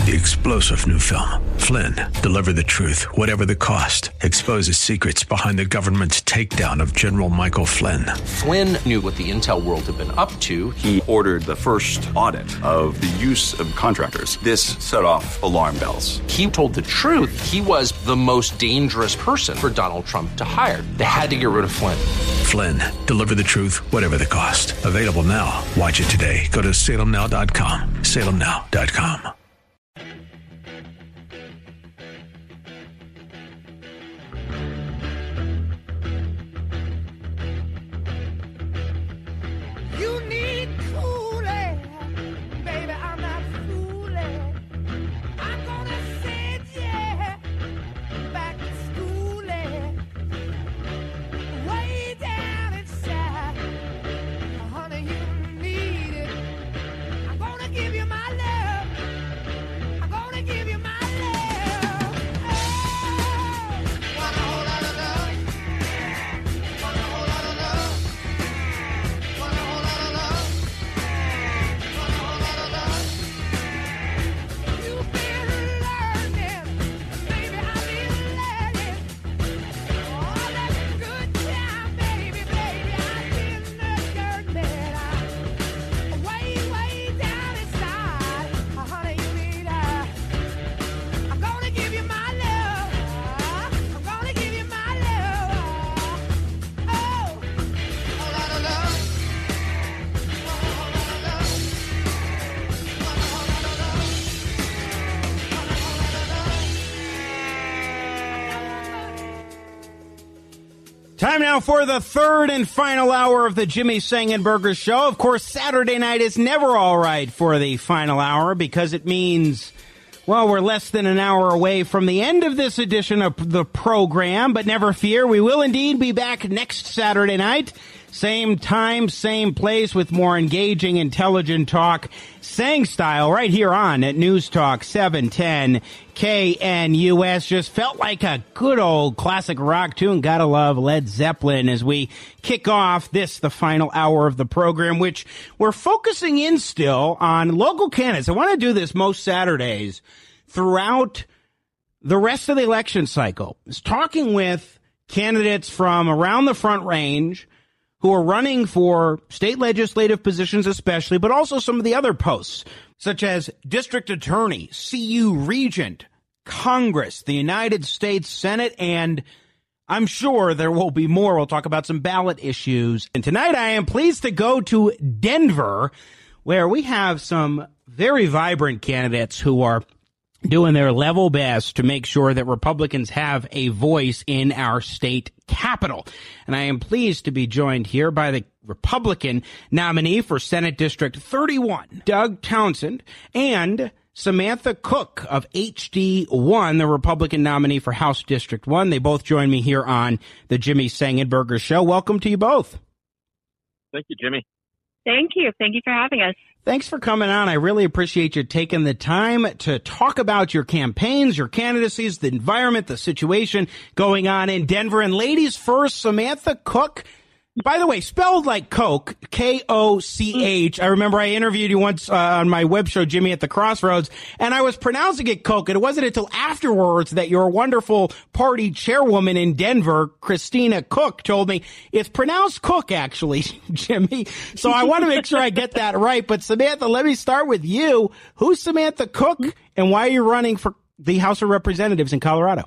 The explosive new film, Flynn, deliver the truth, whatever the cost, exposes secrets behind the government's takedown of General Michael Flynn. Flynn knew what the intel world had been up to. He ordered the first audit of the use of contractors. This set off alarm bells. He told the truth. He was the most dangerous person for Donald Trump to hire. They had to get rid of Flynn. Flynn, deliver the truth, whatever the cost. Available now. Watch it today. Go to salemnow.com. salemnow.com. You need cooling, baby, I'm not fooling. I'm gonna send you back to schooling. Way down inside, honey, you need it. I'm gonna give you my love. I'm gonna give you my love. Oh, want a whole lot of love. Want a whole lot of love. Want a whole lot of love. Want a whole lot of love. You've been learning, baby, I've been learning. All that good time, baby, I've been learning. Way down inside, honey, you need I'm gonna give you my love. I'm gonna give you my love. Oh, a whole lot of love. Want a whole lot of love. Want a whole lot of love. Want a whole lot of love. Time now for the third and final hour of the Jimmy Sangenberger Show. Of course, Saturday night is never all right for the final hour because it means, well, we're less than an hour away from the end of this edition of the program. But never fear, we will indeed be back next Saturday night. Same time, same place with more engaging, intelligent talk, Sang style, right here on at News Talk 710 KNUS. Just felt like a good old classic rock tune. Gotta love Led Zeppelin as we kick off the final hour of the program, which we're focusing in still on local candidates. I want to do this most Saturdays throughout the rest of the election cycle. Is talking with candidates from around the Front Range who are running for state legislative positions especially, but also some of the other posts, such as district attorney, CU regent, Congress, the United States Senate, and I'm sure there will be more. We'll talk about some ballot issues. And tonight I am pleased to go to Denver, where we have some very vibrant candidates who are doing their level best to make sure that Republicans have a voice in our state capital. And I am pleased to be joined here by the Republican nominee for Senate District 31, Doug Townsend, and Samantha Cook of HD1, the Republican nominee for House District 1. They both join me here on the Jimmy Sangenberger Show. Welcome to you both. Thank you, Jimmy. Thank you. Thank you for having us. Thanks for coming on. I really appreciate you taking the time to talk about your campaigns, your candidacies, the environment, the situation going on in Denver. And ladies first, Samantha Cook. By the way, spelled like Coke, K-O-C-H. I remember I interviewed you once on my web show, Jimmy at the Crossroads, and I was pronouncing it Coke, and it wasn't until afterwards that your wonderful party chairwoman in Denver, Christina Cook, told me it's pronounced Cook, actually, Jimmy. So I want to make sure I get that right. But Samantha, let me start with you. Who's Samantha Cook, and why are you running for the House of Representatives in Colorado?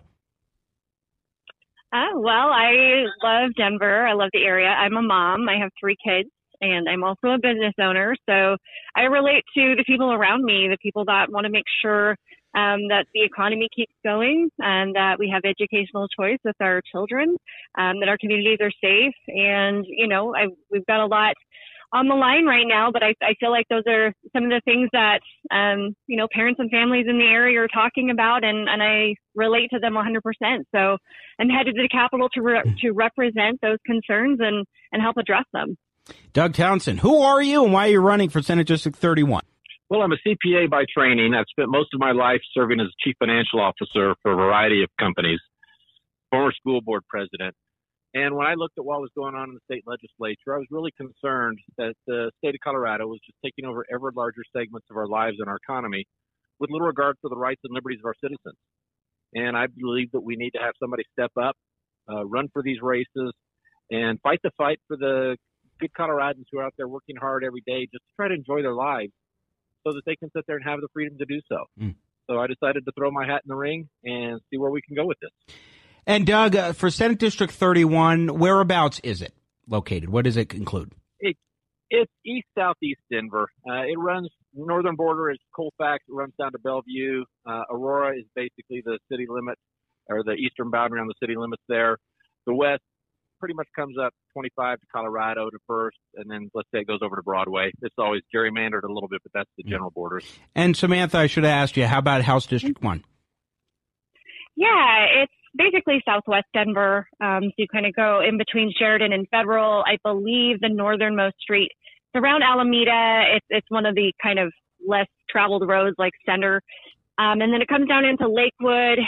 Well, I love Denver. I love the area. I'm a mom. I have 3 kids, and I'm also a business owner. So I relate to the people around me, the people that want to make sure that the economy keeps going and that we have educational choice with our children, that our communities are safe. And, you know, we've got a lot on the line right now, but I feel like those are some of the things that, you know, parents and families in the area are talking about, and I relate to them 100%. So I'm headed to the Capitol to represent those concerns and help address them. Doug Townsend, who are you and why are you running for Senate District 31? Well, I'm a CPA by training. I've spent most of my life serving as chief financial officer for a variety of companies, former school board president. And when I looked at what was going on in the state legislature, I was really concerned that the state of Colorado was just taking over ever larger segments of our lives and our economy with little regard for the rights and liberties of our citizens. And I believe that we need to have somebody step up, run for these races, and fight the fight for the good Coloradans who are out there working hard every day just to try to enjoy their lives so that they can sit there and have the freedom to do so. So I decided to throw my hat in the ring and see where we can go with this. And Doug, for Senate District 31, whereabouts is it located? What does it include? It's east-southeast Denver. It runs, northern border is Colfax. It runs down to Bellevue. Aurora is basically the city limit, or the eastern boundary on the city limits there. The west pretty much comes up 25 to Colorado to First, and then let's say it goes over to Broadway. It's always gerrymandered a little bit, but that's the general borders. And Samantha, I should have asked you, how about House District 1? Yeah, it's basically southwest Denver. So you kind of go in between Sheridan and Federal. I believe the northernmost street. It's around Alameda. It's one of the kind of less traveled roads like center. And then it comes down into Lakewood,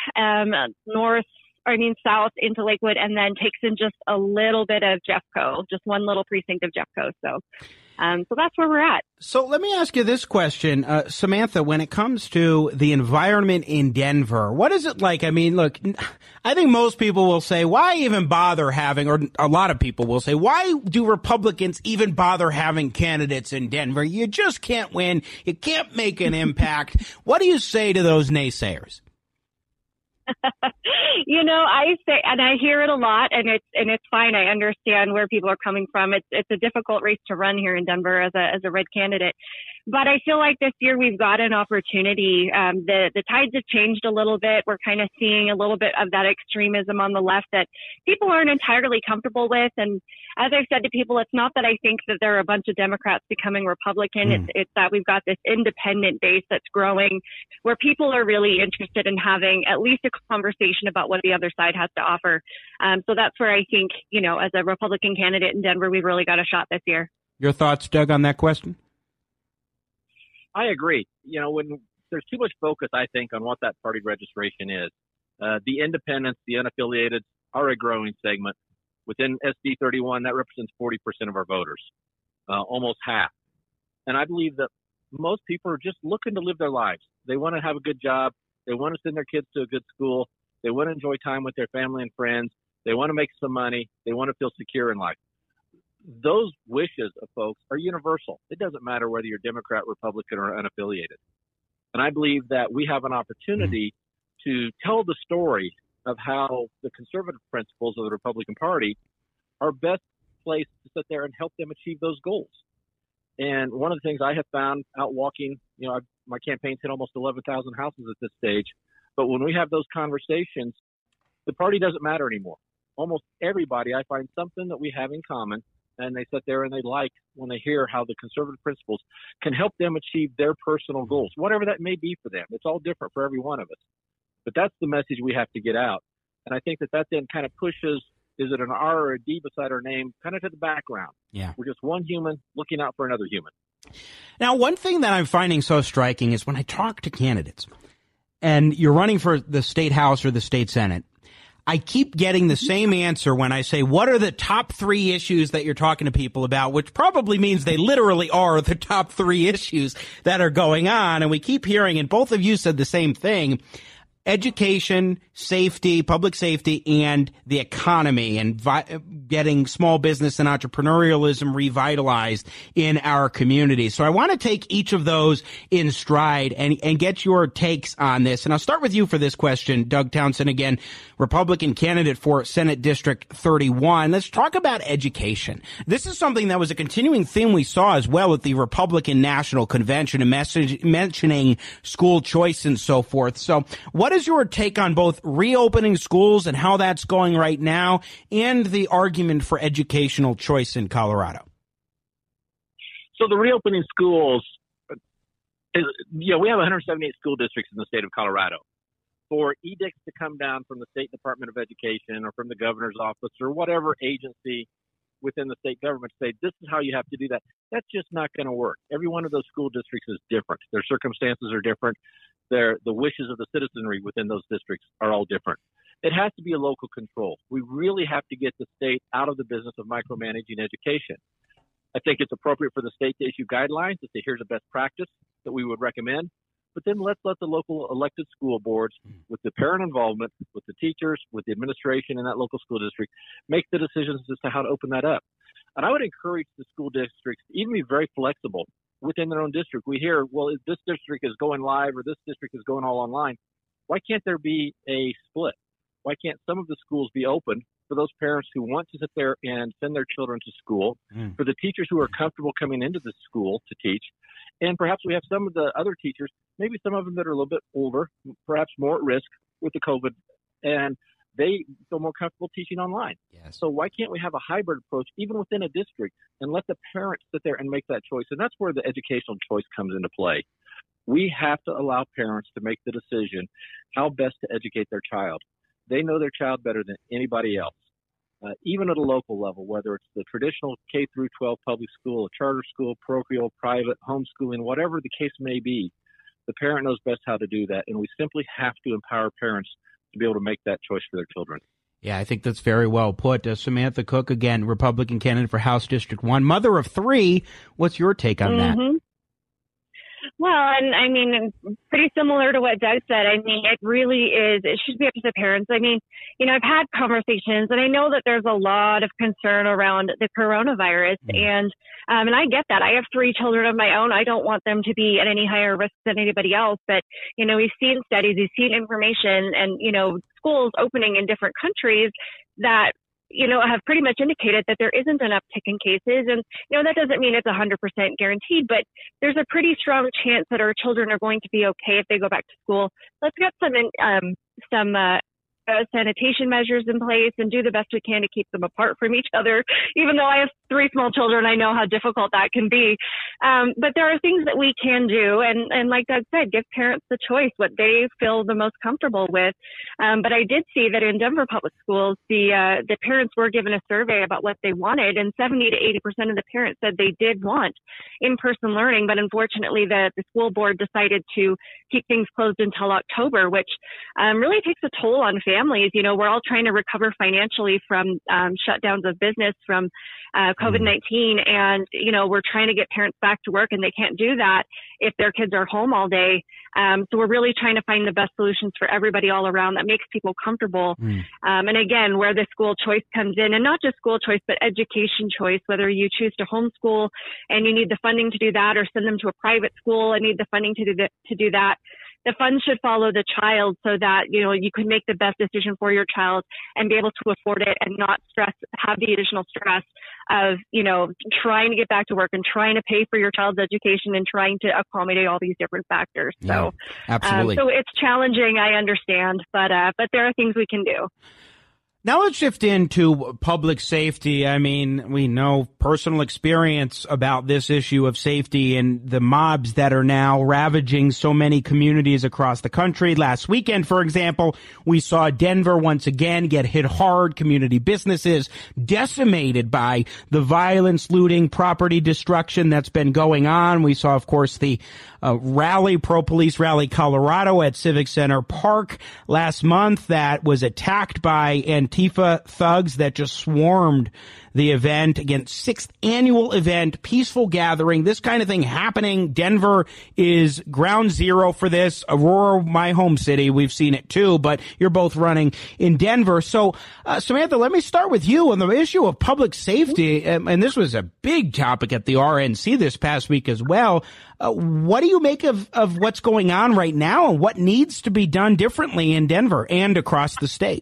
south into Lakewood, and then takes in just a little bit of Jeffco, just one little precinct of Jeffco. So that's where we're at. So let me ask you this question, Samantha, when it comes to the environment in Denver, what is it like? I mean, look, I think most people will say, why even bother having, or a lot of people will say, why do Republicans even bother having candidates in Denver? You just can't win. You can't make an impact. What do you say to those naysayers? I say, and I hear it a lot, and it's fine. I understand where people are coming from. It's a difficult race to run here in Denver as a red candidate. But I feel like this year we've got an opportunity. The tides have changed a little bit. We're kind of seeing a little bit of that extremism on the left that people aren't entirely comfortable with. And as I've said to people, it's not that I think that there are a bunch of Democrats becoming Republican. It's that we've got this independent base that's growing where people are really interested in having at least a conversation about what the other side has to offer. So that's where I think, as a Republican candidate in Denver, we've really got a shot this year. Your thoughts, Doug, on that question? I agree. When there's too much focus, I think, on what that party registration is. The independents, the unaffiliated, are a growing segment. Within SD 31, that represents 40% of our voters, almost half. And I believe that most people are just looking to live their lives. They want to have a good job. They want to send their kids to a good school. They want to enjoy time with their family and friends. They want to make some money. They want to feel secure in life. Those wishes of folks are universal. It doesn't matter whether you're Democrat, Republican, or unaffiliated. And I believe that we have an opportunity to tell the story of how the conservative principles of the Republican Party are best placed to sit there and help them achieve those goals. And one of the things I have found out walking, my campaign's hit almost 11,000 houses at this stage. But when we have those conversations, the party doesn't matter anymore. Almost everybody, I find something that we have in common, and they sit there and they like when they hear how the conservative principles can help them achieve their personal goals, whatever that may be for them. It's all different for every one of us. But that's the message we have to get out. And I think that then kind of pushes, is it an R or a D beside our name, kind of to the background. Yeah. We're just one human looking out for another human. Now, one thing that I'm finding so striking is when I talk to candidates, and you're running for the state house or the state senate, I keep getting the same answer when I say, what are the top 3 issues that you're talking to people about, which probably means they literally are the top 3 issues that are going on. And we keep hearing, and both of you said the same thing, education, safety, public safety, and the economy, and getting small business and entrepreneurialism revitalized in our community. So I want to take each of those in stride and get your takes on this. And I'll start with you for this question, Doug Townsend, again, Republican candidate for Senate District 31. Let's talk about education. This is something that was a continuing theme we saw as well at the Republican National Convention, and mentioning school choice and so forth. So what is your take on both reopening schools and how that's going right now, and the argument for educational choice in Colorado? So the reopening schools, we have 178 school districts in the state of Colorado. For edicts to come down from the State Department of Education or from the governor's office or whatever agency within the state government say, this is how you have to do that, that's just not going to work. Every one of those school districts is different. Their circumstances are different. The wishes of the citizenry within those districts are all different. It has to be a local control. We really have to get the state out of the business of micromanaging education. I think it's appropriate for the state to issue guidelines to say, here's a best practice that we would recommend. but then let's let the local elected school boards, with the parent involvement, with the teachers, with the administration in that local school district, make the decisions as to how to open that up. And I would encourage the school districts to even be very flexible within their own district. We hear, well, if this district is going live or this district is going all online, why can't there be a split? Why can't some of the schools be open for those parents who want to sit there and send their children to school, for the teachers who are comfortable coming into the school to teach, and perhaps we have some of the other teachers, maybe some of them that are a little bit older, perhaps more at risk with the COVID, and they feel more comfortable teaching online. Yes. So why can't we have a hybrid approach even within a district and let the parents sit there and make that choice? And that's where the educational choice comes into play. We have to allow parents to make the decision how best to educate their child. They know their child better than anybody else, even at a local level, whether it's the traditional K through 12 public school, a charter school, parochial, private, homeschooling, whatever the case may be. The parent knows best how to do that, and we simply have to empower parents to be able to make that choice for their children. Yeah, I think that's very well put. Samantha Cook, again, Republican candidate for House District 1, mother of 3. What's your take on that? Well, and I mean, pretty similar to what Doug said. I mean, it really is, it should be up to the parents. I mean, you know, I've had conversations and I know that there's a lot of concern around the coronavirus and I get that. I have 3 children of my own. I don't want them to be at any higher risk than anybody else. But, you know, we've seen studies, we've seen information and, you know, schools opening in different countries that, you know, have pretty much indicated that there isn't an uptick in cases. And, you know, that doesn't mean it's 100% guaranteed, but there's a pretty strong chance that our children are going to be okay if they go back to school. Let's get some sanitation measures in place and do the best we can to keep them apart from each other. Even though I have 3 small children, I know how difficult that can be. But there are things that we can do. And like Doug said, give parents the choice, what they feel the most comfortable with. But I did see that in Denver public schools, the parents were given a survey about what they wanted, and 70 to 80% of the parents said they did want in-person learning. But unfortunately, the school board decided to keep things closed until October, which really takes a toll on families. You know, we're all trying to recover financially from shutdowns of business from COVID-19. And, you know, we're trying to get parents back to work and they can't do that if their kids are home all day. So we're really trying to find the best solutions for everybody all around that makes people comfortable. And again, where the school choice comes in, and not just school choice, but education choice, whether you choose to homeschool and you need the funding to do that or send them to a private school and need the funding to do that. The funds should follow the child so that, you know, you can make the best decision for your child and be able to afford it and not have the additional stress of, you know, trying to get back to work and trying to pay for your child's education and trying to accommodate all these different factors. So, absolutely. So it's challenging, I understand, but there are things we can do. Now let's shift into public safety. I mean, we know personal experience about this issue of safety and the mobs that are now ravaging so many communities across the country. Last weekend, for example, we saw Denver once again get hit hard, community businesses decimated by the violence, looting, property destruction that's been going on. We saw, of course, the rally, pro-police rally Colorado at Civic Center Park last month that was attacked by Antifa thugs that just swarmed the event. Again, 6th annual event, peaceful gathering, this kind of thing happening. Denver is ground zero for this. Aurora, my home city, we've seen it too, but you're both running in Denver. So, Samantha, let me start with you on the issue of public safety. And this was a big topic at the RNC this past week as well. What do you make of what's going on right now and what needs to be done differently in Denver and across the state?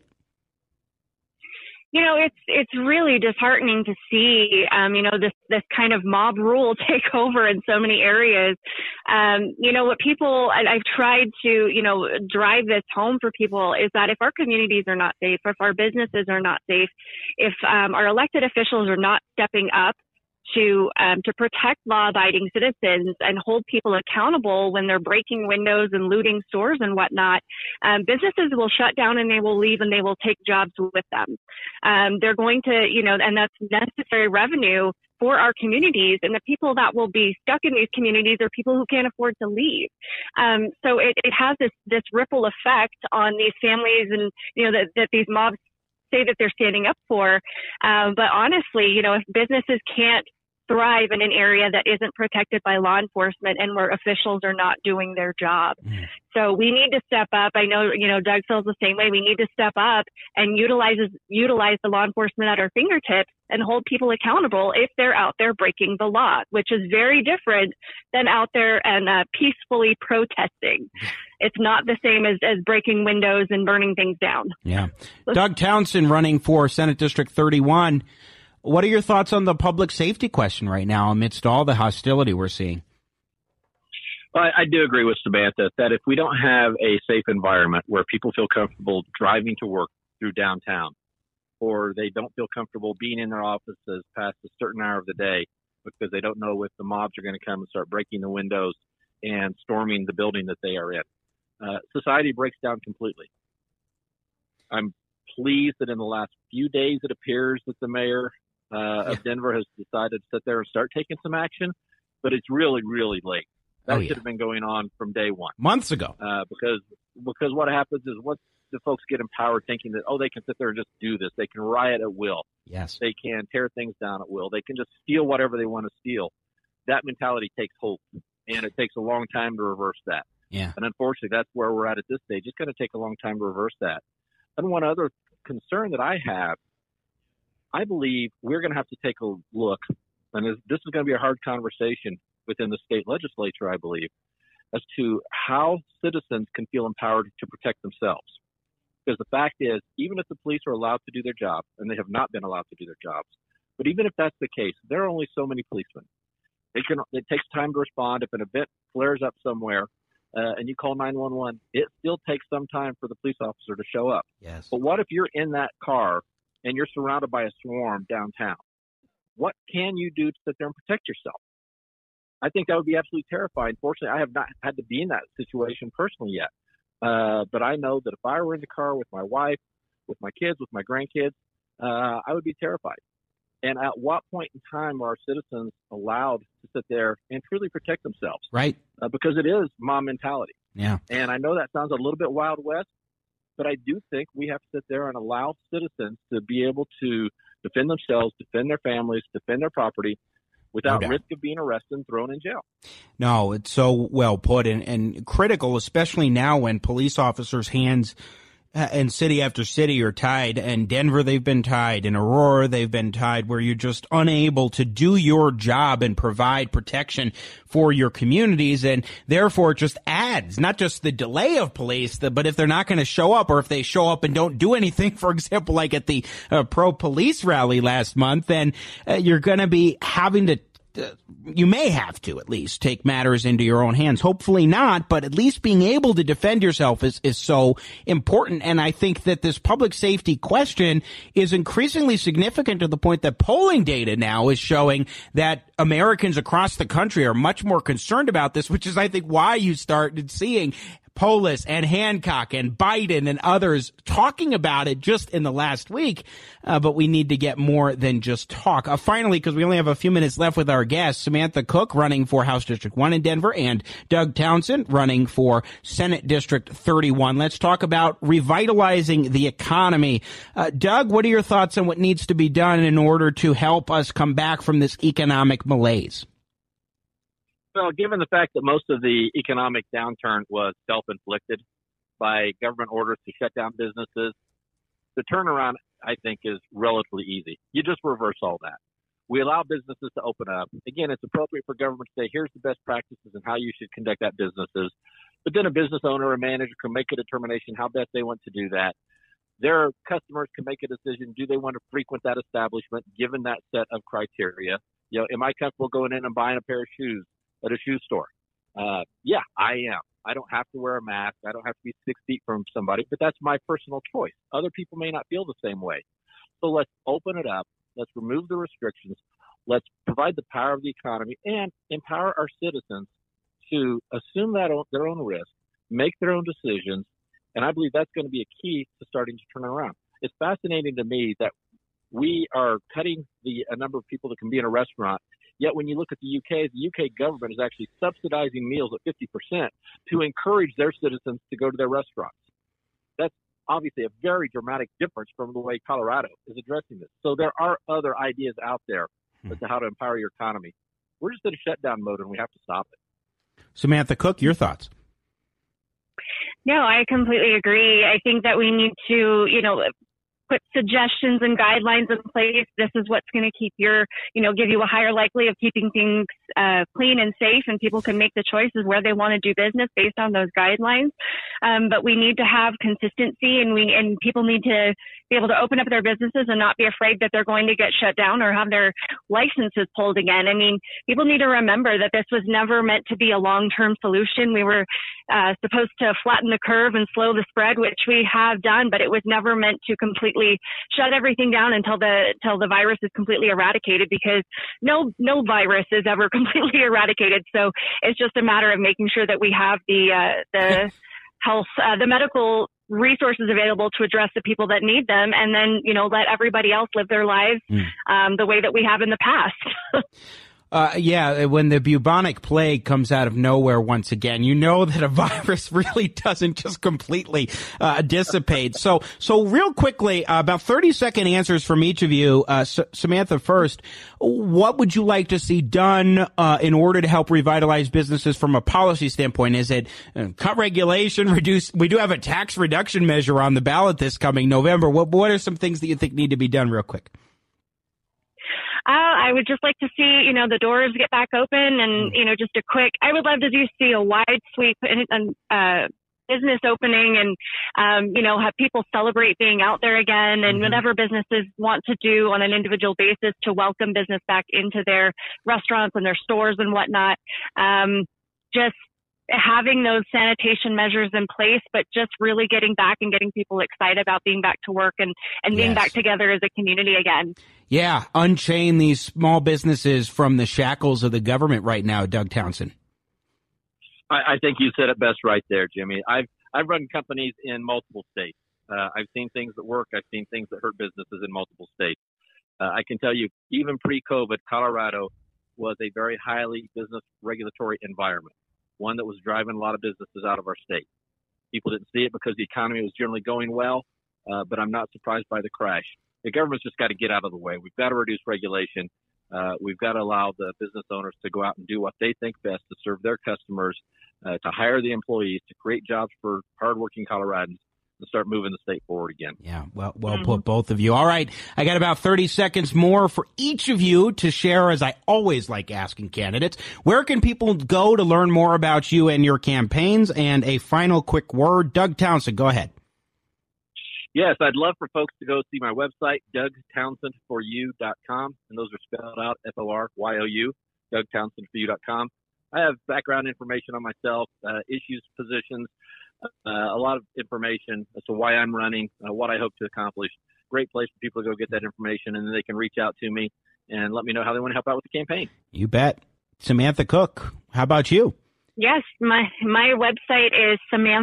You know, it's really disheartening to see, you know, this kind of mob rule take over in so many areas. You know, what people, and I've tried to, you know, drive this home for people is that if our communities are not safe, if our businesses are not safe, if our elected officials are not stepping up to protect law-abiding citizens and hold people accountable when they're breaking windows and looting stores and whatnot, businesses will shut down and they will leave and they will take jobs with them. They're going to, you know, and that's necessary revenue for our communities, and the people that will be stuck in these communities are people who can't afford to leave. So it has this ripple effect on these families and, you know, that these mobs say that they're standing up for. But honestly, you know, if businesses can't thrive in an area that isn't protected by law enforcement and where officials are not doing their job. So we need to step up. I know, Doug feels the same way. We need to step up and utilize the law enforcement at our fingertips and hold people accountable if they're out there breaking the law, which is very different than out there and peacefully protesting. It's not the same as breaking windows and burning things down. Yeah. Doug Townsend running for Senate District 31. What are your thoughts on the public safety question right now amidst all the hostility we're seeing? Well, I do agree with Samantha that if we don't have a safe environment where people feel comfortable driving to work through downtown, or they don't feel comfortable being in their offices past a certain hour of the day because they don't know if the mobs are going to come and start breaking the windows and storming the building that they are in, society breaks down completely. I'm pleased that in the last few days it appears that the mayor of Denver has decided to sit there and start taking some action, but it's really, really late. That should have been going on from day one. Months ago. Because what happens is once the folks get empowered thinking that, they can sit there and just do this. They can riot at will. Yes. They can tear things down at will. They can just steal whatever they want to steal. That mentality takes hold, and it takes a long time to reverse that. Yeah. And unfortunately, that's where we're at this stage. It's going to take a long time to reverse that. And one other concern that I have, I believe we're going to have to take a look, and this is going to be a hard conversation within the state legislature, I believe, as to how citizens can feel empowered to protect themselves. Because the fact is, even if the police are allowed to do their job, and they have not been allowed to do their jobs, but even if that's the case, there are only so many policemen. It takes time to respond. If an event flares up somewhere and you call 911, it still takes some time for the police officer to show up. Yes. But what if you're in that car and you're surrounded by a swarm downtown? What can you do to sit there and protect yourself? I think that would be absolutely terrifying. Fortunately, I have not had to be in that situation personally yet. But I know that if I were in the car with my wife, with my kids, with my grandkids, I would be terrified. And at what point in time are our citizens allowed to sit there and truly protect themselves? Right. Because it is mob mentality. Yeah. And I know that sounds a little bit Wild West, but I do think we have to sit there and allow citizens to be able to defend themselves, defend their families, defend their property without risk of being arrested and thrown in jail. No, it's so well put and critical, especially now when police officers' hands in city after city are tied. In Denver, they've been tied. In Aurora, they've been tied, where you're just unable to do your job and provide protection for your communities. And therefore, it just adds not just the delay of police, but if they're not going to show up, or if they show up and don't do anything, for example, like at the pro-police rally last month, then you're going to be having to you may have to at least take matters into your own hands. Hopefully not, but at least being able to defend yourself is so important. And I think that this public safety question is increasingly significant to the point that polling data now is showing that Americans across the country are much more concerned about this, which is, I think, why you started seeing Polis and Hancock and Biden and others talking about it just in the last week. But we need to get more than just talk. Finally, because we only have a few minutes left with our guests, Samantha Cook running for House District 1 in Denver and Doug Townsend running for Senate District 31. Let's talk about revitalizing the economy. Doug, what are your thoughts on what needs to be done in order to help us come back from this economic malaise? Well, given the fact that most of the economic downturn was self-inflicted by government orders to shut down businesses, the turnaround, I think, is relatively easy. You just reverse all that. We allow businesses to open up. Again, it's appropriate for government to say, here's the best practices and how you should conduct that businesses. But then a business owner or manager can make a determination how best they want to do that. Their customers can make a decision, do they want to frequent that establishment given that set of criteria? Am I comfortable going in and buying a pair of shoes at a shoe store? Yeah, I am. I don't have to wear a mask. I don't have to be 6 feet from somebody, but that's my personal choice. Other people may not feel the same way. So let's open it up. Let's remove the restrictions. Let's provide the power of the economy and empower our citizens to assume their own risk, make their own decisions. And I believe that's going to be a key to starting to turn around. It's fascinating to me that we are cutting a number of people that can be in a restaurant. Yet when you look at the UK government is actually subsidizing meals at 50% to encourage their citizens to go to their restaurants. That's obviously a very dramatic difference from the way Colorado is addressing this. So there are other ideas out there as to how to empower your economy. We're just in a shutdown mode, and we have to stop it. Samantha Cook, your thoughts? No, I completely agree. I think that we need to, put suggestions and guidelines in place. This is what's going to keep give you a higher likely of keeping things clean and safe, and people can make the choices where they want to do business based on those guidelines. But we need to have consistency, and people need to be able to open up their businesses and not be afraid that they're going to get shut down or have their licenses pulled again. I mean, people need to remember that this was never meant to be a long-term solution. We were supposed to flatten the curve and slow the spread, which we have done, but it was never meant to completely shut everything down until the virus is completely eradicated, because no virus is ever completely eradicated. So it's just a matter of making sure that we have the health, the medical resources available to address the people that need them, and then, let everybody else live their lives the way that we have in the past. When the bubonic plague comes out of nowhere once again, you know that a virus really doesn't just completely dissipate. So real quickly, about 30-second answers from each of you. Samantha first, what would you like to see done in order to help revitalize businesses from a policy standpoint? Is it cut regulation, reduce? We do have a tax reduction measure on the ballot this coming November. What are some things that you think need to be done real quick? I would just like to see, the doors get back open, and, I would love to see a wide sweep and business opening, and, have people celebrate being out there again, and whatever businesses want to do on an individual basis to welcome business back into their restaurants and their stores and whatnot. Just having those sanitation measures in place, but just really getting back and getting people excited about being back to work and being back together as a community again. Yeah, unchain these small businesses from the shackles of the government right now, Doug Townsend. I think you said it best right there, Jimmy. I've run companies in multiple states. I've seen things that work. I've seen things that hurt businesses in multiple states. I can tell you, even pre-COVID, Colorado was a very highly business regulatory environment, one that was driving a lot of businesses out of our state. People didn't see it because the economy was generally going well, but I'm not surprised by the crash. The government's just got to get out of the way. We've got to reduce regulation. We've got to allow the business owners to go out and do what they think best to serve their customers, to hire the employees, to create jobs for hardworking Coloradans, and start moving the state forward again. Yeah, well put, both of you. All right, I got about 30 seconds more for each of you to share, as I always like asking candidates. Where can people go to learn more about you and your campaigns? And a final quick word. Doug Townsend, go ahead. Yes, I'd love for folks to go see my website, DougTownsendForYou.com, and those are spelled out FORYOU, DougTownsendForYou.com. I have background information on myself, issues, positions, a lot of information as to why I'm running, what I hope to accomplish. Great place for people to go get that information, and then they can reach out to me and let me know how they want to help out with the campaign. You bet. Samantha Cook, how about you? Yes, my website is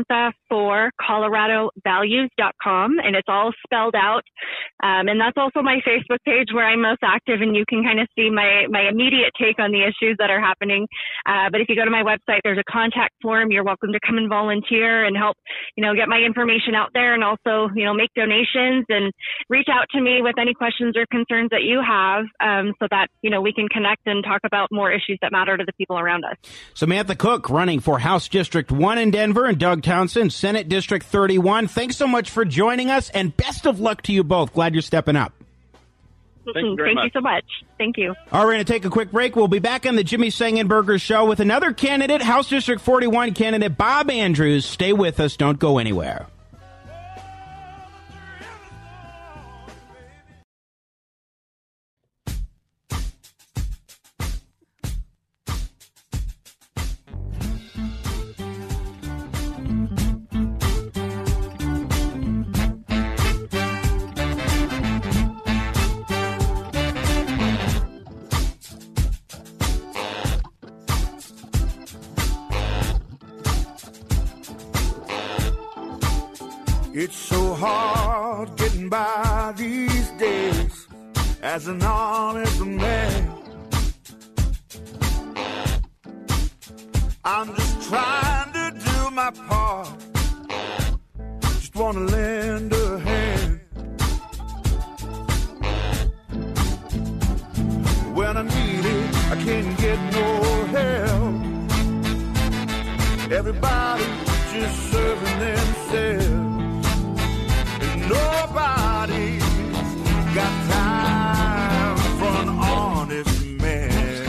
SamanthaForColoradoValues.com, and it's all spelled out. And that's also my Facebook page where I'm most active, and you can kind of see my immediate take on the issues that are happening. But if you go to my website, there's a contact form. You're welcome to come and volunteer and help, get my information out there, and also, make donations and reach out to me with any questions or concerns that you have, so that, we can connect and talk about more issues that matter to the people around us. Samantha Cook, running for House District 1 in Denver, and Doug Townsend, Senate District 31. Thanks so much for joining us, and best of luck to you both. Glad you're stepping up. Thank you very much. Thank you so much. Thank you. All right, we're going to take a quick break. We'll be back on the Jimmy Sengenberger Show with another candidate, House District 41 candidate Bob Andrews. Stay with us. Don't go anywhere. It's so hard getting by these days as an honest man. I'm just trying to do my part, just want to lend a hand. When I can't get no help. Everybody just serving themselves, and nobody's got time for an honest man.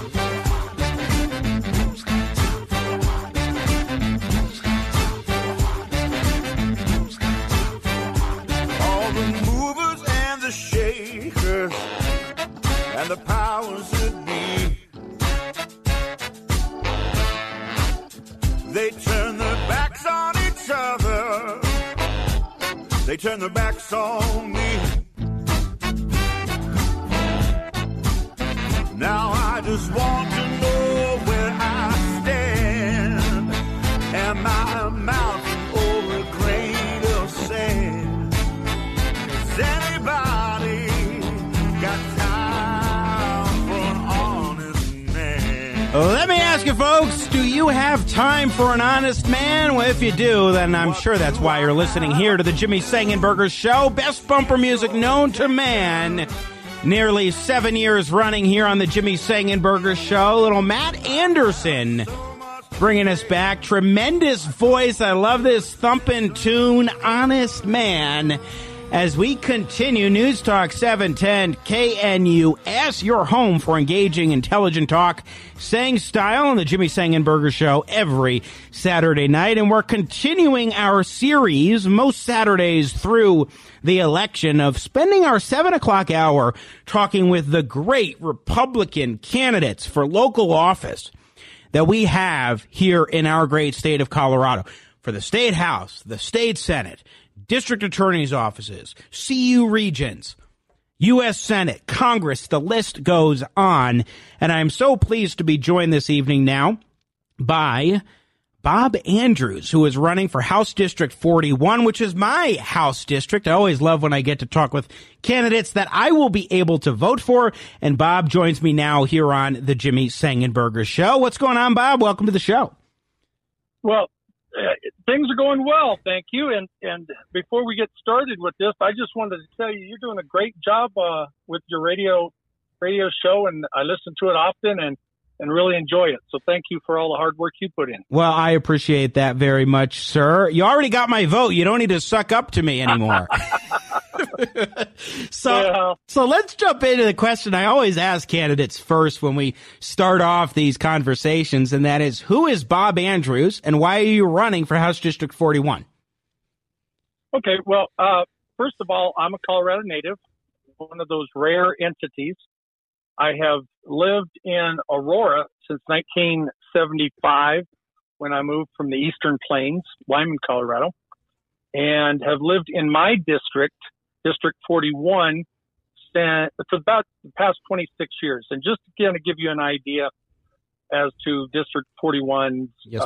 All the movers and the shakers and the powers that be, they turn their backs on each other. They turn their backs on me. Now I just want to know where I stand. Am I a mountain or a grain of sand? Is anybody got time for an honest man? Let me ask you, folks, do you have time for an honest man? Well, if you do, then I'm sure that's why you're listening here to the Jimmy Sangenberger Show, best bumper music known to man. Nearly 7 years running here on the Jimmy Sangenberger Show. Little Matt Anderson bringing us back. Tremendous voice. I love this thumping tune, Honest Man. As we continue, News Talk 710 KNUS, your home for engaging, intelligent talk, saying style on the Jimmy Sangenberger Show every Saturday night. And we're continuing our series most Saturdays through the election of spending our 7 o'clock hour talking with the great Republican candidates for local office that we have here in our great state of Colorado. For the state house, the state senate, district attorney's offices, CU regions, U.S. Senate, Congress, the list goes on. And I'm so pleased to be joined this evening now by Bob Andrews, who is running for House District 41, which is my House district. I always love when I get to talk with candidates that I will be able to vote for. And Bob joins me now here on the Jimmy Sangenberger Show. What's going on, Bob? Welcome to the show. Well, things are going well, thank you. And before we get started with this, I just wanted to tell you, you're doing a great job with your radio show, and I listen to it often and really enjoy it. So thank you for all the hard work you put in. Well, I appreciate that very much, sir. You already got my vote. You don't need to suck up to me anymore. So let's jump into the question I always ask candidates first when we start off these conversations, and that is, who is Bob Andrews, and why are you running for House District 41? Okay, well, first of all, I'm a Colorado native, one of those rare entities. I have lived in Aurora since 1975 when I moved from the Eastern Plains, Wyman, Colorado, and have lived in my district, District 41, for about the past 26 years. And just to kind of give you an idea as to District 41's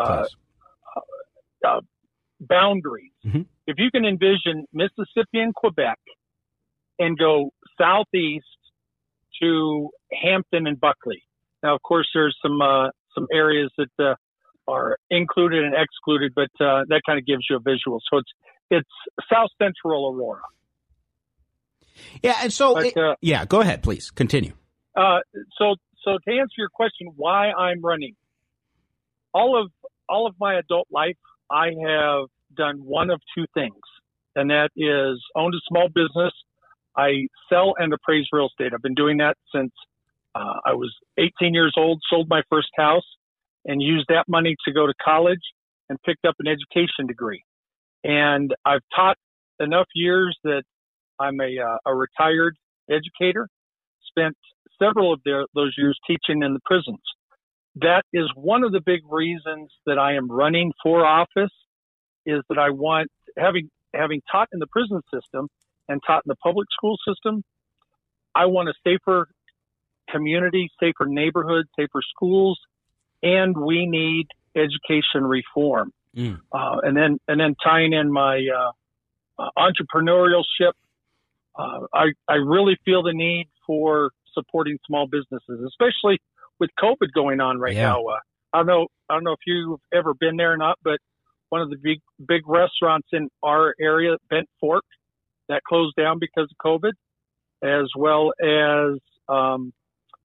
boundaries, if you can envision Mississippi and Quebec and go southeast to Hampton and Buckley. Now, of course, there's some areas that are included and excluded, but that kind of gives you a visual. So it's South Central Aurora. Yeah, and so go ahead, please continue. So to answer your question, why I'm running, all of my adult life, I have done one of two things, and that is owned a small business. I sell and appraise real estate. I've been doing that since I was 18 years old, sold my first house, and used that money to go to college and picked up an education degree. And I've taught enough years that I'm a retired educator, spent several of those years teaching in the prisons. That is one of the big reasons that I am running for office, is that I want, having taught in the prison system and taught in the public school system, I want a safer community, safer neighborhoods, safer schools, and we need education reform. And then tying in my entrepreneurship, I really feel the need for supporting small businesses, especially with COVID going on right now. I don't know if you've ever been there or not, but one of the big restaurants in our area, Bent Fork, that closed down because of COVID, as well as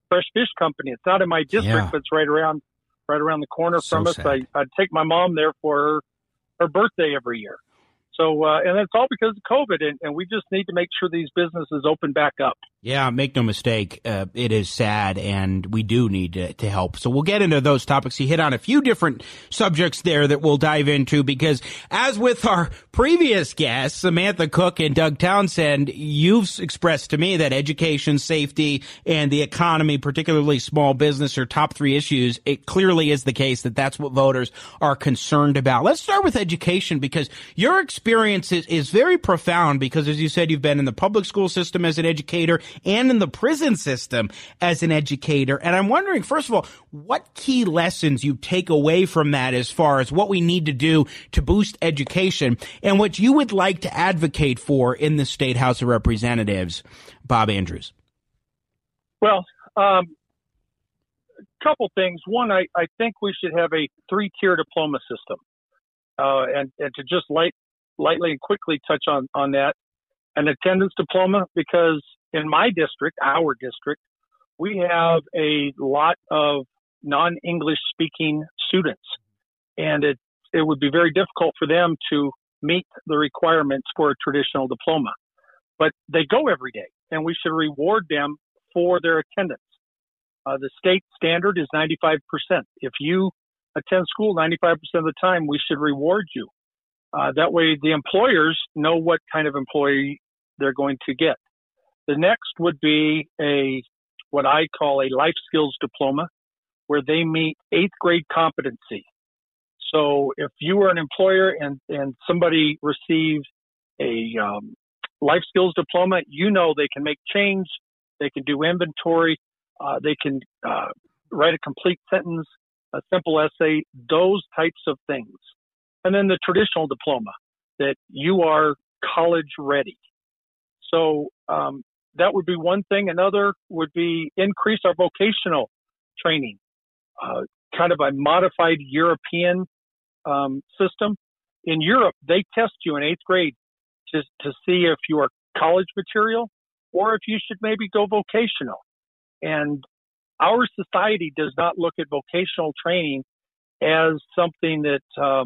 Fresh Fish Company. It's not in my district, Yeah. but it's right around the corner So from us. sad. I'd take my mom there for her birthday every year. So, and it's all because of COVID, and we just need to make sure these businesses open back up. Yeah, make no mistake, it is sad, and we do need to help. So we'll get into those topics. You hit on a few different subjects there that we'll dive into, because as with our previous guests, Samantha Cook and Doug Townsend, you've expressed to me that education, safety, and the economy, particularly small business, are top three issues. It clearly is the case that that's what voters are concerned about. Let's start with education, because your experience is very profound, because as you said, you've been in the public school system as an educator and in the prison system as an educator. And I'm wondering, first of all, what key lessons you take away from that as far as what we need to do to boost education and what you would like to advocate for in the State House of Representatives, Bob Andrews. Well, a couple things. One, I think we should have a 3-tier diploma system. And to just lightly and quickly touch on that, an attendance diploma, because in my district, our district, we have a lot of non-English speaking students, and it would be very difficult for them to meet the requirements for a traditional diploma. But they go every day, and we should reward them for their attendance. The state standard is 95%. If you attend school 95% of the time, we should reward you. That way the employers know what kind of employee they're going to get. The next would be what I call a life skills diploma, where they meet 8th grade competency. So if you are an employer and somebody received a life skills diploma, you know they can make change, they can do inventory, they can write a complete sentence, a simple essay, those types of things. And then the traditional diploma, that you are college ready. So that would be one thing. Another would be increase our vocational training, kind of a modified European system. In Europe, they test you in 8th grade to see if you are college material or if you should maybe go vocational. And our society does not look at vocational training as something that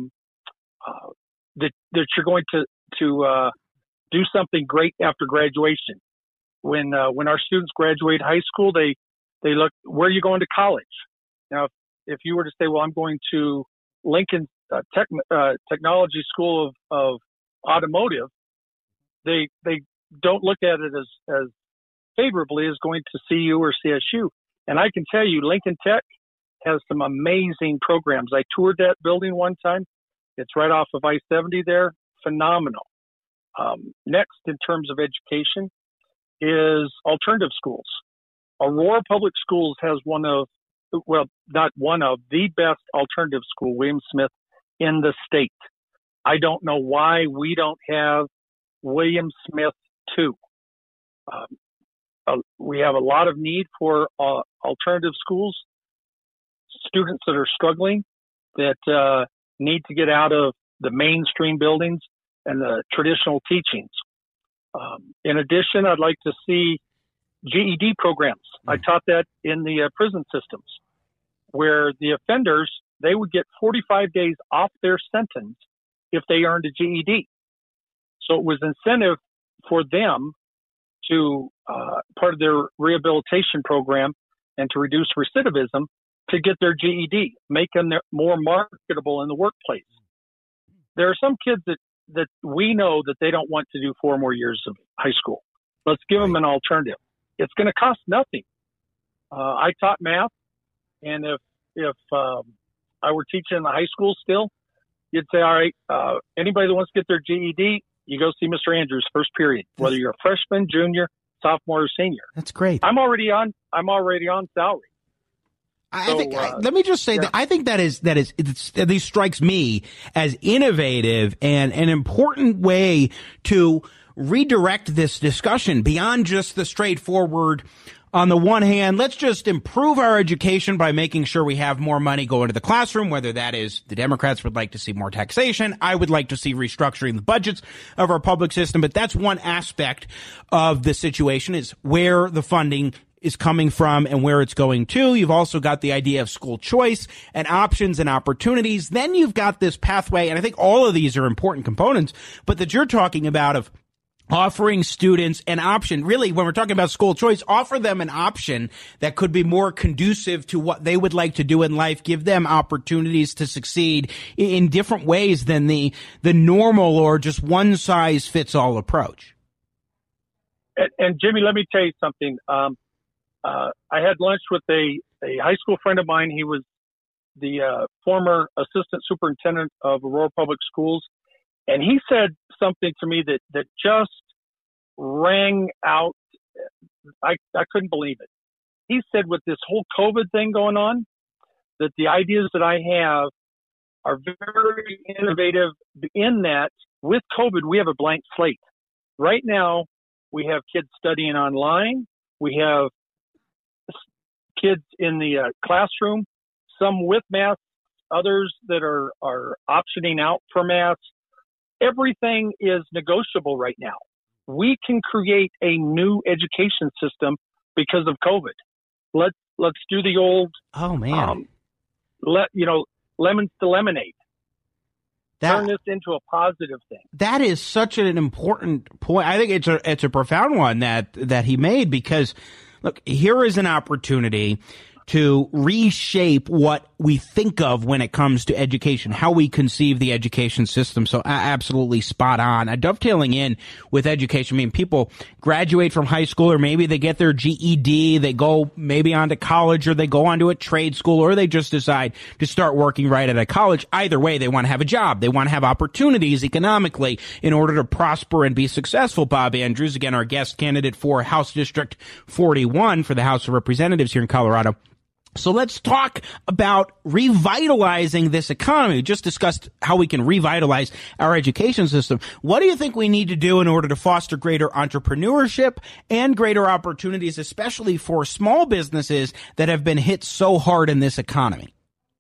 that you're going to do something great after graduation. When our students graduate high school, they look, where are you going to college? Now, if you were to say, well, I'm going to Lincoln Technology School of Automotive, they don't look at it as favorably as going to CU or CSU. And I can tell you, Lincoln Tech has some amazing programs. I toured that building one time. It's right off of I-70 there. Phenomenal. Next, in terms of education, is alternative schools. Aurora Public Schools has the best alternative school, William Smith, in the state. I don't know why we don't have William Smith 2. We have a lot of need for alternative schools, students that are struggling, that need to get out of the mainstream buildings and the traditional teachings. In addition, I'd like to see GED programs. I taught that in the prison systems, where the offenders, they would get 45 days off their sentence if they earned a GED. So it was incentive for them to, part of their rehabilitation program and to reduce recidivism, to get their GED, make them more marketable in the workplace. There are some kids that we know that they don't want to do 4 more years of high school. Let's give them an alternative. It's going to cost nothing. I taught math, and if I were teaching in the high school still, you'd say, all right, anybody that wants to get their GED, you go see Mr. Andrews first period, whether you're a freshman, junior, sophomore, or senior. That's great. I'm already on salary. Let me just say that I think that at least strikes me as innovative and an important way to redirect this discussion beyond just the straightforward, on the one hand, let's just improve our education by making sure we have more money go into the classroom, whether that is the Democrats would like to see more taxation. I would like to see restructuring the budgets of our public system. But that's one aspect of the situation, is where the funding is coming from and where it's going to. You've also got the idea of school choice and options and opportunities. Then you've got this pathway, and I think all of these are important components, but that you're talking about of offering students an option. Really, when we're talking about school choice, offer them an option that could be more conducive to what they would like to do in life, give them opportunities to succeed in different ways than the normal or just one-size-fits-all approach. And Jimmy, let me tell you something. I had lunch with a high school friend of mine. He was the former assistant superintendent of Aurora Public Schools. And he said something to me that just rang out. I couldn't believe it. He said, with this whole COVID thing going on, that the ideas that I have are very innovative in that with COVID, we have a blank slate. Right now, we have kids studying online. We have kids in the classroom, some with masks, others that are optioning out for masks. Everything is negotiable right now. We can create a new education system because of COVID. Let's do the old. Oh man. Lemons to lemonade. Turn this into a positive thing. That is such an important point. I think it's a profound one that he made, because look, here is an opportunity to reshape what we think of when it comes to education, how we conceive the education system. So absolutely spot on. Dovetailing in with education, I mean, people graduate from high school, or maybe they get their GED, they go maybe on to college, or they go on to a trade school, or they just decide to start working right out of college. Either way, they want to have a job. They want to have opportunities economically in order to prosper and be successful. Bob Andrews, again, our guest candidate for House District 41 for the House of Representatives here in Colorado. So let's talk about revitalizing this economy. We just discussed how we can revitalize our education system. What do you think we need to do in order to foster greater entrepreneurship and greater opportunities, especially for small businesses that have been hit so hard in this economy?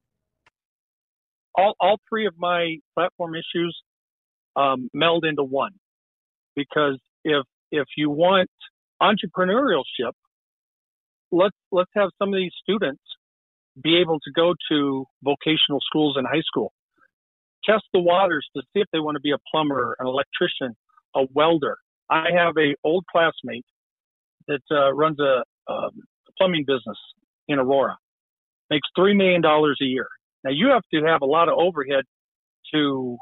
All three of my platform issues meld into one, because if you want entrepreneurship, let's have some of these students be able to go to vocational schools in high school, test the waters to see if they want to be a plumber, an electrician, a welder. I have a old classmate that runs a plumbing business in Aurora, makes $3 million a year. Now you have to have a lot of overhead to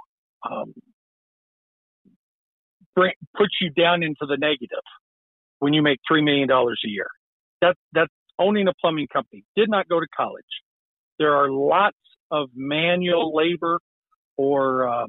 put you down into the negative when you make $3 million a year. That's owning a plumbing company. Did not go to college. There are lots of manual labor or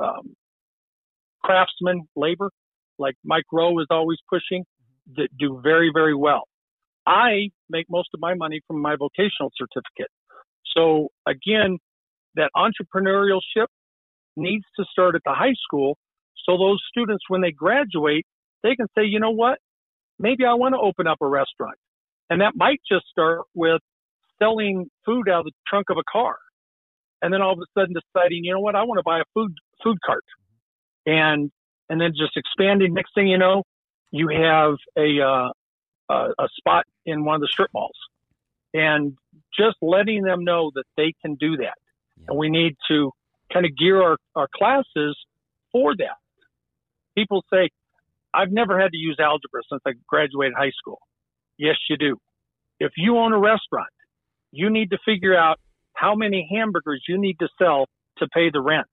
craftsman labor, like Mike Rowe is always pushing, that do very, very well. I make most of my money from my vocational certificate. So again, that entrepreneurship needs to start at the high school, so those students, when they graduate, they can say, you know what, maybe I want to open up a restaurant. And that might just start with selling food out of the trunk of a car. And then all of a sudden deciding, you know what, I want to buy a food cart. And then just expanding. Next thing you know, you have a spot in one of the strip malls. And just letting them know that they can do that. Yeah. And we need to kind of gear our classes for that. People say, I've never had to use algebra since I graduated high school. Yes, you do. If you own a restaurant, you need to figure out how many hamburgers you need to sell to pay the rent.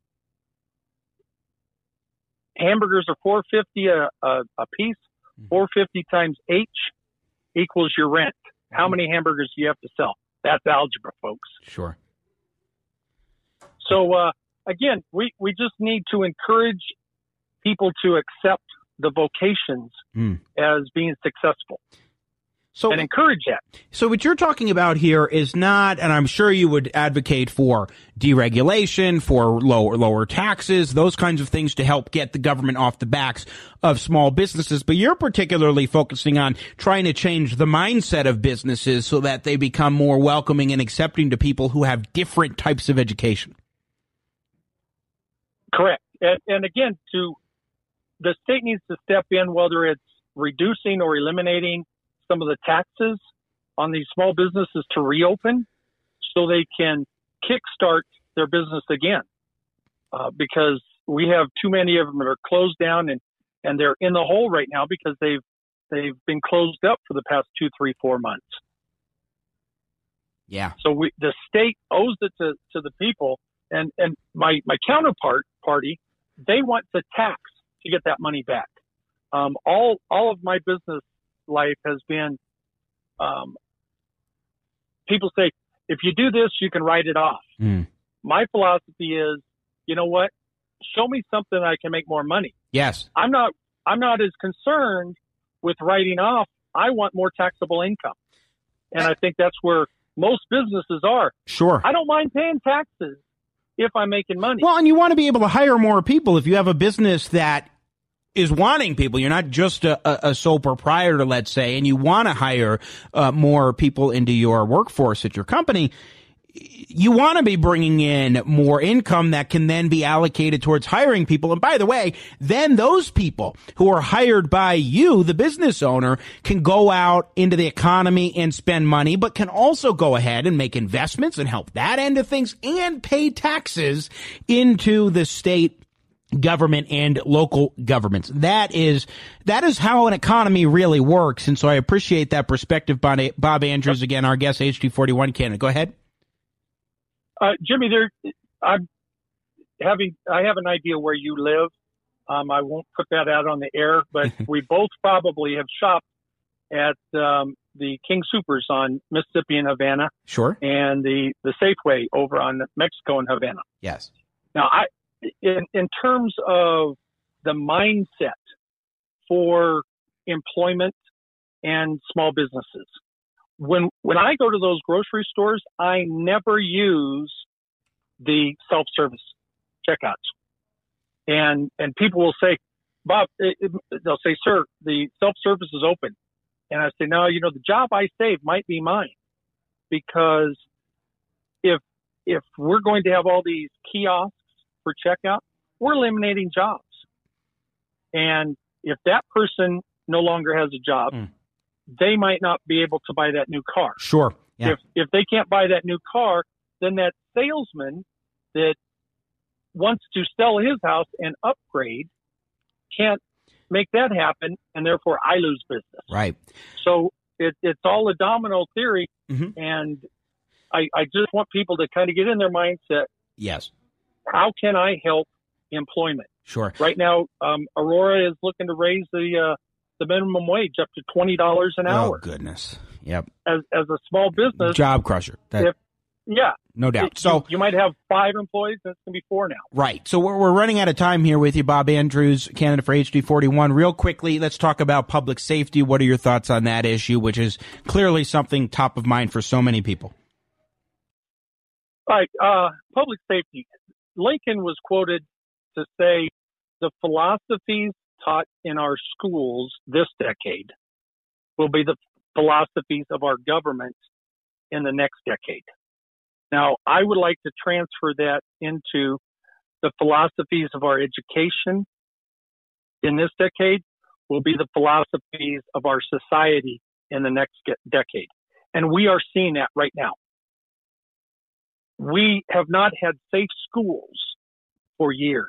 Hamburgers are $4.50 a piece. $4.50 times H equals your rent. How many hamburgers do you have to sell? That's algebra, folks. Sure. So, again, we just need to encourage people to accept the vocations as being successful. So, and encourage that. So what you're talking about here is not, and I'm sure you would advocate for deregulation, for lower taxes, those kinds of things to help get the government off the backs of small businesses, but you're particularly focusing on trying to change the mindset of businesses so that they become more welcoming and accepting to people who have different types of education. Correct. And again, the state needs to step in, whether it's reducing or eliminating some of the taxes on these small businesses to reopen so they can kickstart their business again. Because we have too many of them that are closed down and they're in the hole right now because they've been closed up for the past 2, 3, 4 months. Yeah. So the state owes it to the people, and my party, they want the tax to get that money back. All of my business life has been, people say, if you do this, you can write it off. My philosophy is, you know what? Show me something I can make more money. Yes. I'm not as concerned with writing off. I want more taxable income. And I think that's where most businesses are. Sure. I don't mind paying taxes if I'm making money. Well, and you want to be able to hire more people if you have a business that is wanting people. You're not just a sole proprietor, let's say, and you want to hire more people into your workforce at your company. You want to be bringing in more income that can then be allocated towards hiring people. And by the way, then those people who are hired by you, the business owner, can go out into the economy and spend money, but can also go ahead and make investments and help that end of things and pay taxes into the state government and local governments. That is how an economy really works. And so I appreciate that perspective. Bob Andrews, again, our guest, HD41 candidate. Go ahead. Jimmy, I have an idea where you live. I won't put that out on the air, but we both probably have shopped at the King Soopers on Mississippi and Havana. Sure. And the Safeway over on Mexico and Havana. Yes. Now, in terms of the mindset for employment and small businesses, when I go to those grocery stores, I never use the self-service checkouts. And people will say, Bob, they'll say, sir, the self-service is open. And I say, no, the job I saved might be mine. Because if we're going to have all these kiosks for checkout, we're eliminating jobs. And if that person no longer has a job, they might not be able to buy that new car. Sure. Yeah. If they can't buy that new car, then that salesman that wants to sell his house and upgrade can't make that happen, and therefore I lose business. Right. So it's all a domino theory, and I just want people to kind of get in their mindset. Yes. How can I help employment? Sure. Right now, Aurora is looking to raise the minimum wage up to $20 an hour. Oh, goodness. Yep. As a small business. Job crusher. Yeah. No doubt. So you might have 5 employees, and it's going to be 4 now. Right. So we're running out of time here with you, Bob Andrews, candidate for HD41. Real quickly, let's talk about public safety. What are your thoughts on that issue, which is clearly something top of mind for so many people? All right. Public safety. Lincoln was quoted to say the philosophies taught in our schools this decade will be the philosophies of our government in the next decade. Now, I would like to transfer that into the philosophies of our education in this decade will be the philosophies of our society in the next decade. And we are seeing that right now. We have not had safe schools for years.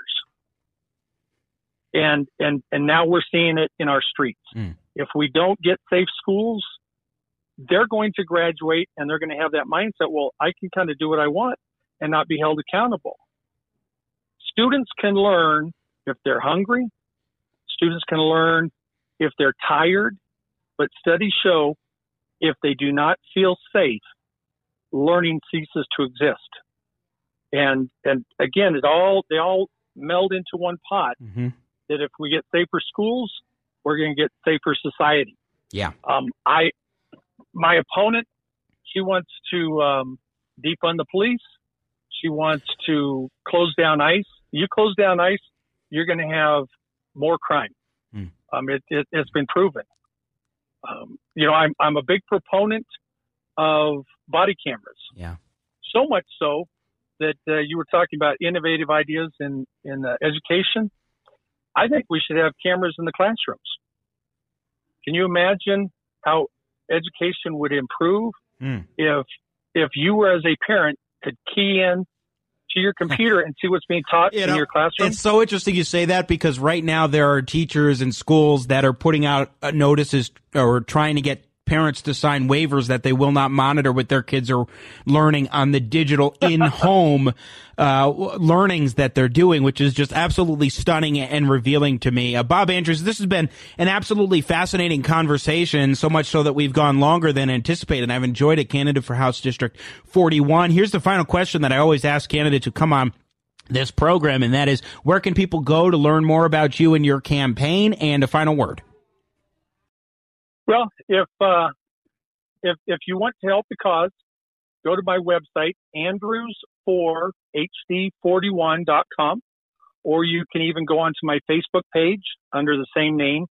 And now we're seeing it in our streets. If we don't get safe schools, they're going to graduate and they're going to have that mindset, well, I can kind of do what I want and not be held accountable. Students can learn if they're hungry. Students can learn if they're tired. But studies show if they do not feel safe, learning ceases to exist. And again, they all meld into one pot. That if we get safer schools, we're going to get safer society. Yeah. My opponent, she wants to defund the police. She wants to close down ICE. You close down ICE, you're going to have more crime. It's been proven. I'm a big proponent of body cameras. Yeah. So much so that you were talking about innovative ideas in education. I think we should have cameras in the classrooms. Can you imagine how education would improve if you, as a parent, could key in to your computer and see what's being taught in your classroom. It's so interesting you say that, because right now there are teachers in schools that are putting out notices or trying to get parents to sign waivers that they will not monitor what their kids are learning on the digital in-home learnings that they're doing, which is just absolutely stunning and revealing to me. Bob Andrews, this has been an absolutely fascinating conversation, so much so that we've gone longer than anticipated. I've enjoyed it. Candidate for House District 41. Here's the final question that I always ask candidates who come on this program, and that is, where can people go to learn more about you and your campaign? And a final word. Well, if you want to help the cause, go to my website, andrews4hd41.com, or you can even go onto my Facebook page under the same name,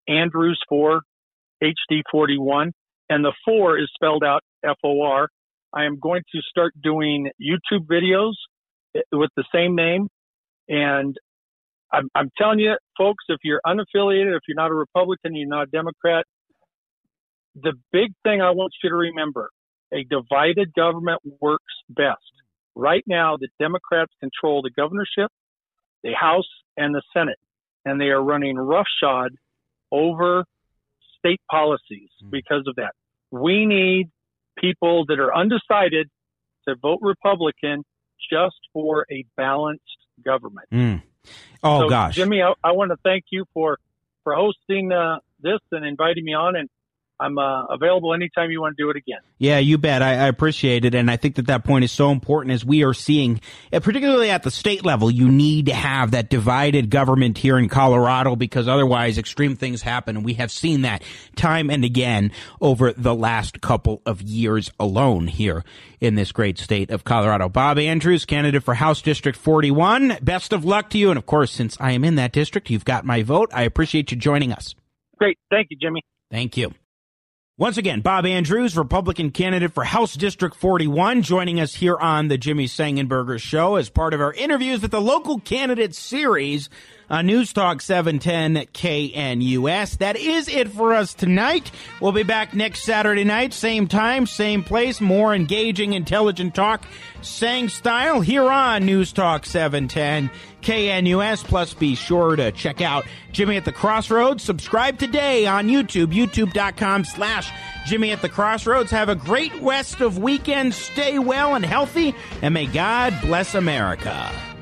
Andrews4hd41, and the 4 is spelled out FOR. I am going to start doing YouTube videos with the same name, and I'm telling you, folks, if you're unaffiliated, if you're not a Republican, you're not a Democrat, the big thing I want you to remember, a divided government works best. Right now, the Democrats control the governorship, the House, and the Senate, and they are running roughshod over state policies because of that. We need people that are undecided to vote Republican just for a balanced government. Oh, gosh. Jimmy, I want to thank you for hosting this and inviting me on, and I'm available anytime you want to do it again. Yeah, you bet. I appreciate it. And I think that point is so important, as we are seeing, particularly at the state level. You need to have that divided government here in Colorado, because otherwise extreme things happen. And we have seen that time and again over the last couple of years alone here in this great state of Colorado. Bob Andrews, candidate for House District 41. Best of luck to you. And of course, since I am in that district, you've got my vote. I appreciate you joining us. Great. Thank you, Jimmy. Thank you. Once again, Bob Andrews, Republican candidate for House District 41, joining us here on the Jimmy Sangenberger Show as part of our Interviews with the Local Candidates series on News Talk 710 KNUS. That is it for us tonight. We'll be back next Saturday night, same time, same place, more engaging, intelligent talk, Sang style, here on News Talk 710 KNUS. Plus, be sure to check out Jimmy at the Crossroads. Subscribe today on YouTube, youtube.com/Jimmy at the Crossroads. Have a great rest of weekend. Stay well and healthy, and may God bless America.